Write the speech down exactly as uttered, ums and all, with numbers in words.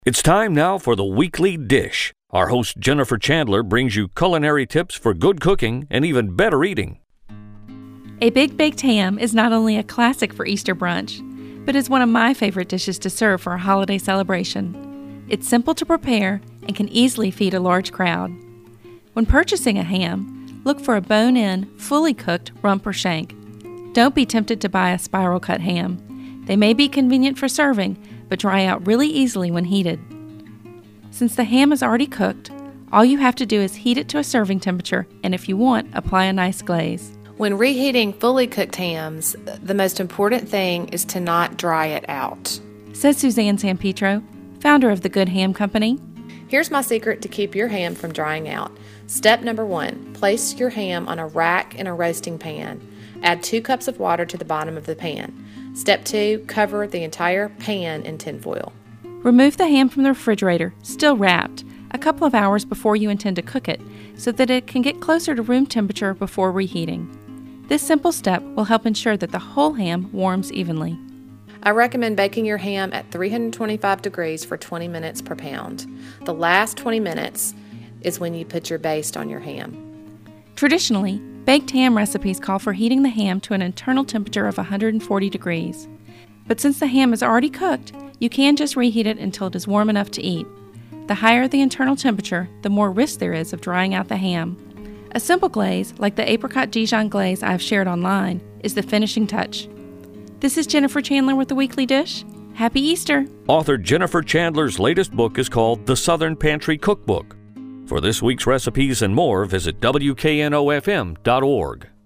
It's time now for the Weekly Dish. Our host Jennifer Chandler brings you culinary tips for good cooking and even better eating. A big baked ham is not only a classic for Easter brunch, but is one of my favorite dishes to serve for a holiday celebration. It's simple to prepare and can easily feed a large crowd. When purchasing a ham, look for a bone-in, fully cooked rump or shank. Don't be tempted to buy a spiral-cut ham. They may be convenient for serving, but dry out really easily when heated. Since the ham is already cooked, all you have to do is heat it to a serving temperature, and if you want, apply a nice glaze. When reheating fully cooked hams, the most important thing is to not dry it out, says Suzanne Sampietro, founder of the Good Ham Company. Here's my secret to keep your ham from drying out. Step number one, place your ham on a rack in a roasting pan. Add two cups of water to the bottom of the pan. Step two, cover the entire pan in tinfoil. Remove the ham from the refrigerator, still wrapped, a couple of hours before you intend to cook it, so that it can get closer to room temperature before reheating. This simple step will help ensure that the whole ham warms evenly. I recommend baking your ham at three hundred twenty-five degrees for twenty minutes per pound. The last twenty minutes is when you put your baste on your ham. Traditionally, baked ham recipes call for heating the ham to an internal temperature of one hundred forty degrees. But since the ham is already cooked, you can just reheat it until it is warm enough to eat. The higher the internal temperature, the more risk there is of drying out the ham. A simple glaze, like the apricot Dijon glaze I have shared online, is the finishing touch. This is Jennifer Chandler with the Weekly Dish. Happy Easter! Author Jennifer Chandler's latest book is called The Southern Pantry Cookbook. For this week's recipes and more, visit W K N O F M dot org.